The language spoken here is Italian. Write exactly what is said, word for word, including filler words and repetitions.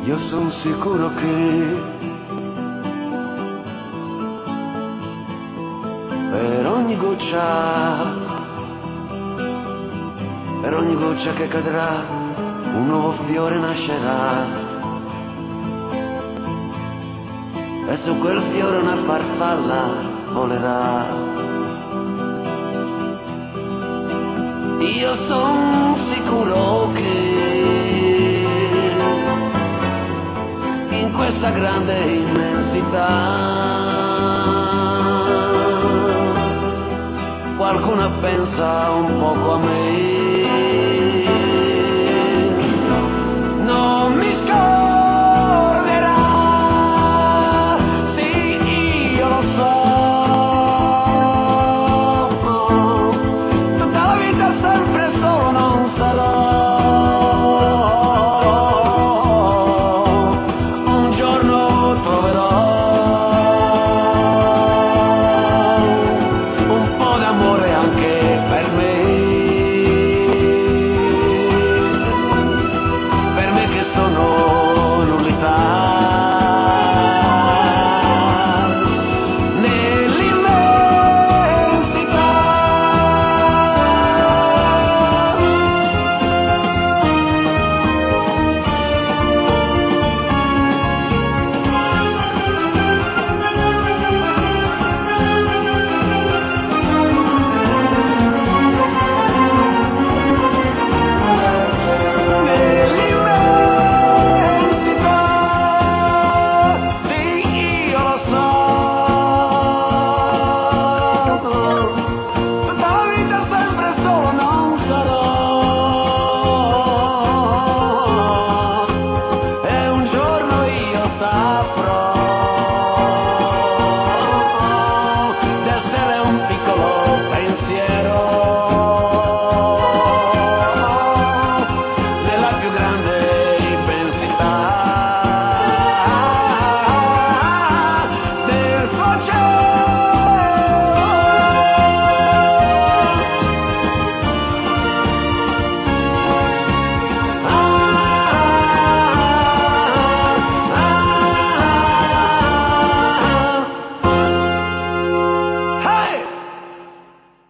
Io sono sicuro che per ogni goccia, per ogni goccia che cadrà, un nuovo fiore nascerà. E su quel fiore una farfalla volerà. Io sono sicuro che in questa grande immensità qualcuno pensa un poco a me.